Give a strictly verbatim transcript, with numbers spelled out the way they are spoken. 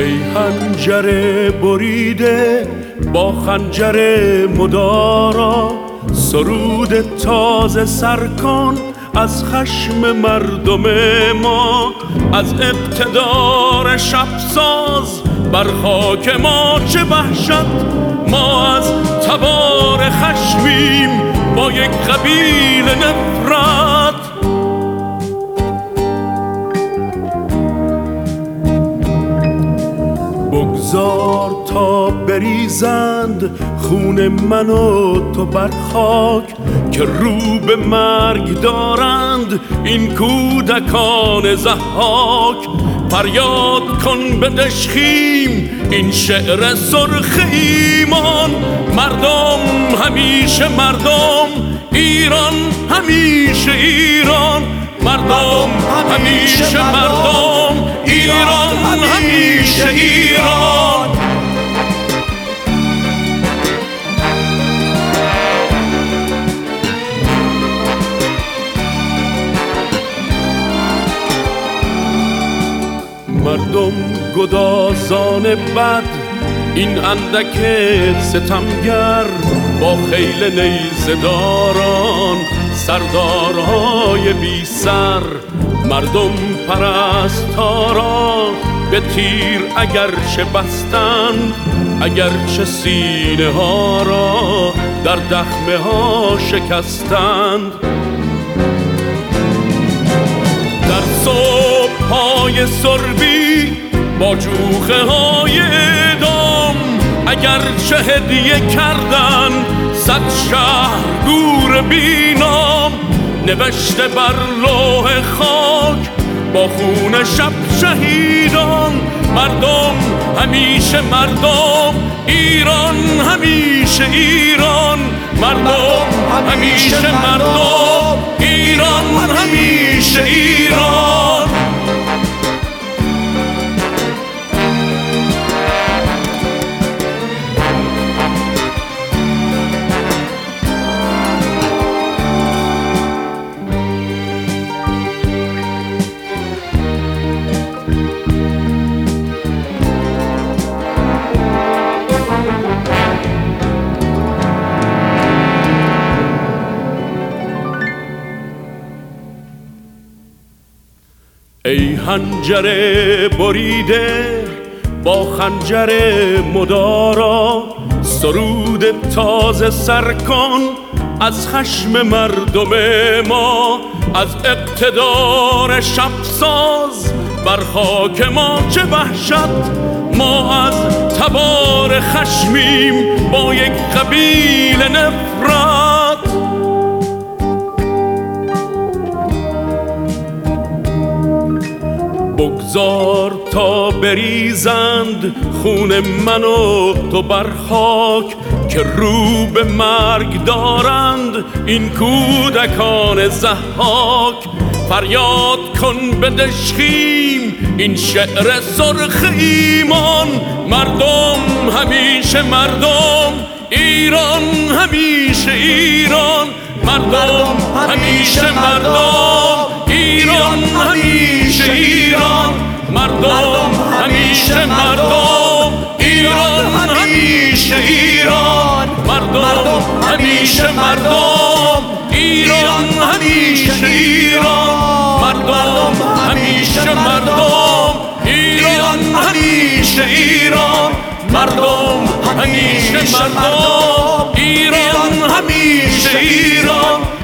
ای خنجر بریده با خنجر مدارا، سرود تازه سر کن از خشم مردم ما. از اقتدار شب ساز بر خاک ما چه وحشت، ما از تبار خشمیم با یک قبیل نفرت. بگذار تا بریزند خون من و تو بر خاک، که رو به مرگ دارند این کودکان ضحاک. فریاد کن به دشخیم این شعر سرخ ایمان، مردم همیشه مردم، ایران همیشه ایران. مردم همیشه مردم، ایران همیشه ایران. مردم گدازان بد این اندک ستمگر، با خیل نیزه داران سردارهای بی سر. مردم پرستارا به تیر اگرچه بستند، اگرچه سینه ها را در دخمه ها شکستند. در صبح های سربی با جوخه های اعدام، اگرچه هدیه کردن صد شهر گور بینام. نوشته بر لوح خاک با خون شب شهیدان، مردم همیشه مردم، ایران همیشه ایران. مردم همیشه مردم، ایران همیشه ایران. ای خنجر بریده با خنجر مدارا، سرود تازه سر کن از خشم مردم ما. از اقتدار شب ساز بر خاک ما چه وحشت، ما از تبار خشمیم با یک قبیل نفرت. بگذار تا بریزند خون من و تو بر خاک، که رو به مرگ دارند این کودکان ضحاک. فریاد کن به دشخیم این شعر سرخ ایمان، مردم همیشه مردم، ایران همیشه ایران. مردم همیشه مردم، ایران همیشه ایران. مردم همیشه مردم، ایران همیشه ایران. مردم همیشه مردم، ایران همیشه ایران. مردم همیشه مردم، ایران همیشه ایران. مردم همیشه مردم، ایران همیشه ایران.